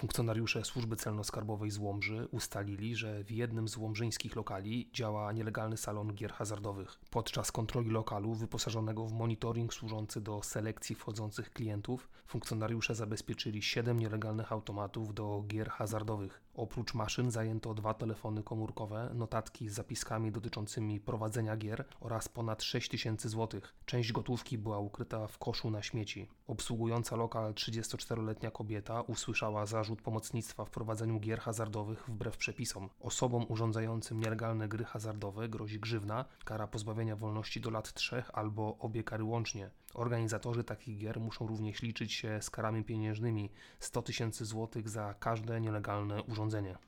Funkcjonariusze Służby Celno-Skarbowej z Łomży ustalili, że w jednym z łomżyńskich lokali działa nielegalny salon gier hazardowych. Podczas kontroli lokalu, wyposażonego w monitoring służący do selekcji wchodzących klientów, funkcjonariusze zabezpieczyli 7 nielegalnych automatów do gier hazardowych. Oprócz maszyn zajęto 2 telefony komórkowe, notatki z zapiskami dotyczącymi prowadzenia gier oraz ponad 6 tysięcy złotych. Część gotówki była ukryta w koszu na śmieci. Obsługująca lokal 34-letnia kobieta usłyszała zarzut pomocnictwa w prowadzeniu gier hazardowych wbrew przepisom. Osobom urządzającym nielegalne gry hazardowe grozi grzywna, kara pozbawienia wolności do lat 3 albo obie kary łącznie. Organizatorzy takich gier muszą również liczyć się z karami pieniężnymi 100 tysięcy złotych za każde nielegalne urządzenie.